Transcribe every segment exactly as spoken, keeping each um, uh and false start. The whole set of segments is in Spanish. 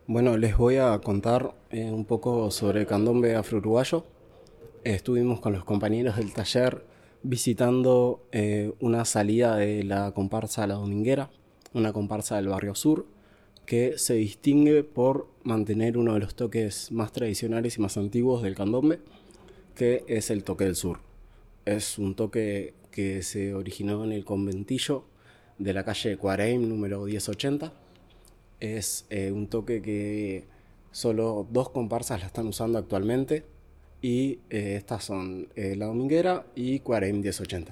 Bueno, les voy a contar eh, un poco sobre el candombe afro-uruguayo. Eh, estuvimos con los compañeros del taller visitando eh, una salida de la comparsa La Dominguera, una comparsa del barrio sur, que se distingue por mantener uno de los toques más tradicionales y más antiguos del candombe, que es el toque del sur. Es un toque que se originó en el conventillo de la calle Cuareim número diez ochenta. Es eh, un toque que solo dos comparsas la están usando actualmente y eh, estas son eh, La Dominguera y Cuarem diez ochenta.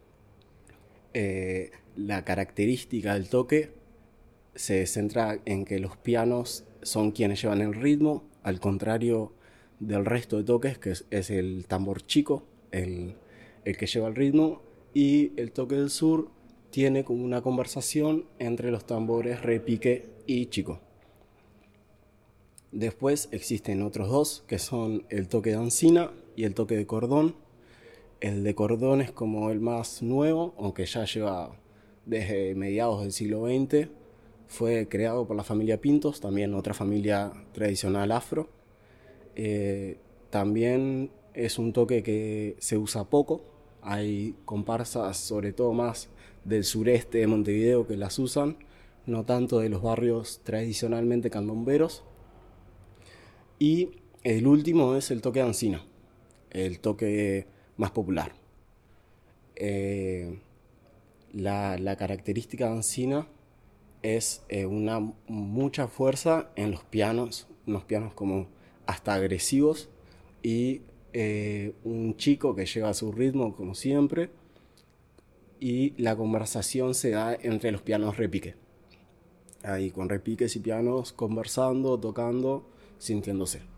Eh, la característica del toque se centra en que los pianos son quienes llevan el ritmo, al contrario del resto de toques, que es, es el tambor chico, el, el que lleva el ritmo, y el toque del sur tiene como una conversación entre los tambores repique y chico. Después existen otros dos, que son el toque de Ancina y el toque de cordón. El de cordón es como el más nuevo, aunque ya lleva desde mediados del siglo veinte. Fue creado por la familia Pintos, también otra familia tradicional afro. Eh, también es un toque que se usa poco. Hay comparsas, sobre todo más del sureste de Montevideo, que las usan, no tanto de los barrios tradicionalmente candomberos. Y el último es el toque de Ancina, el toque más popular. Eh, la, la característica de Ancina es eh, una mucha fuerza en los pianos, unos pianos como hasta agresivos, y eh, un chico que lleva su ritmo como siempre, y la conversación se da entre los pianos repique, ahí con repiques y pianos conversando, tocando, sintiéndose.